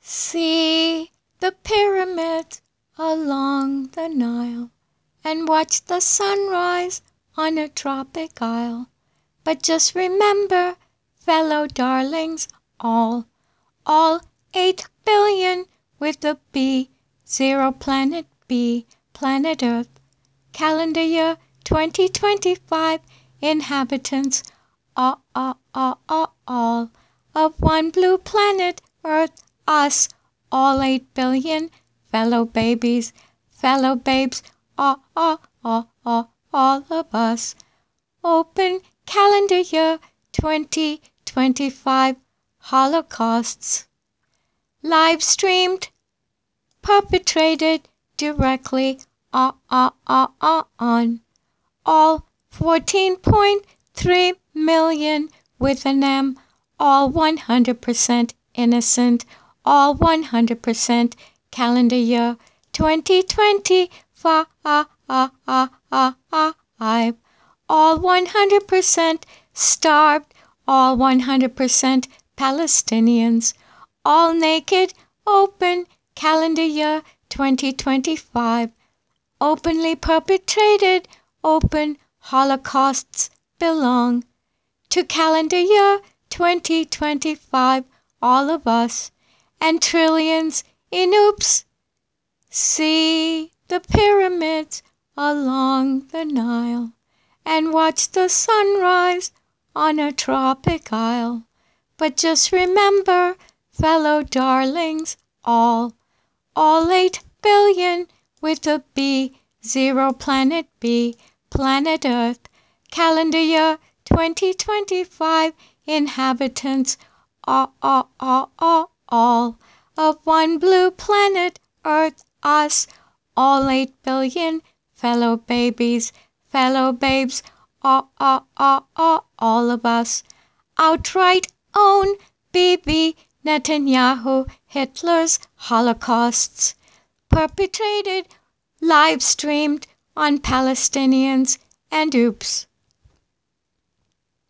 See the pyramids along the Nile, and watch the sunrise on a tropic isle. But just remember, fellow darlings, all 8 billion with a B, 0 planet B, planet Earth, calendar year 2025, inhabitants, all of one blue planet Earth, us, all 8 billion, fellow babies, fellow babes, all of us. Open calendar year 2025 holocausts. Live streamed, perpetrated directly on all 14.3 million with an M, all 100% innocent, all 100% calendar year 2025, all 100% starved, all 100% Palestinians, all naked, open, calendar year 2025, openly perpetrated, open holocausts belong to calendar year 2025, all of us, and trillions in oops. See the pyramids along the Nile, and watch the sunrise on a tropic isle. But just remember, fellow darlings, all 8 billion with a B, 0 planet B, planet Earth, calendar year 2025, inhabitants, all of one blue planet Earth, us, all 8 billion, fellow babies, fellow babes, all of us. Outright own Bibi Netanyahu, Hitler's holocausts, perpetrated, live streamed on Palestinians, and oops.